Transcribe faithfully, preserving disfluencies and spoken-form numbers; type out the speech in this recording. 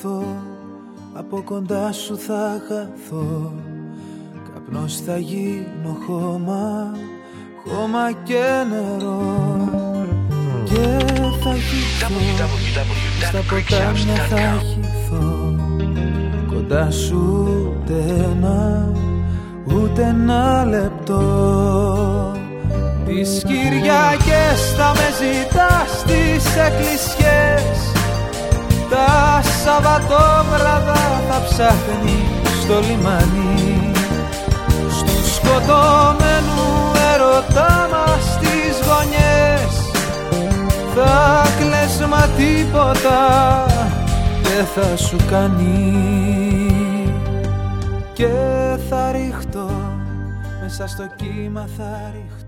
έρθω, από κοντά σου θα χαθώ. Καπνός θα γίνω χώμα, χώμα και νερό. Και θα χυθώ, στα ποτάμια θα χυθώ. Κοντά σου ούτε ένα, ούτε ένα λεπτό. Τις Κυριακές θα με ζητάς στις εκκλησιές. Τα Σαββατόβραδα θα ψάχνει στο λιμάνι. Στου σκοτωμένου ερωτά μας τις γωνιές. Θα κλαις μα τίποτα δεν θα σου κάνει. Και θα ρίχτω, μέσα στο κύμα θα ρίχτω.